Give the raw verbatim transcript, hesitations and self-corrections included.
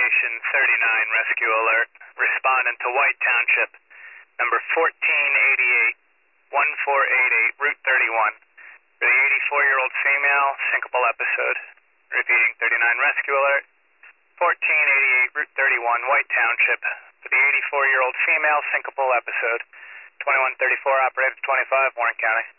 Station thirty-nine rescue alert. Responding to White Township, number fourteen eighty-eight, fourteen eighty-eight, Route thirty-one. For the eighty-four-year-old female, syncopal episode. Repeating, thirty-nine rescue alert, fourteen eighty-eight, Route thirty-one, White Township. For the eighty-four-year-old female, syncopal episode. twenty-one thirty-four, operator twenty-five, Warren County.